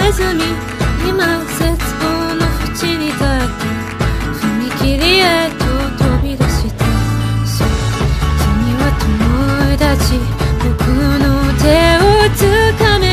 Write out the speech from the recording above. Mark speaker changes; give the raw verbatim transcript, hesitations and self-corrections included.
Speaker 1: れずに今絶望の淵に立って踏切へと飛び出して、そう君は友達、僕の手をつかめ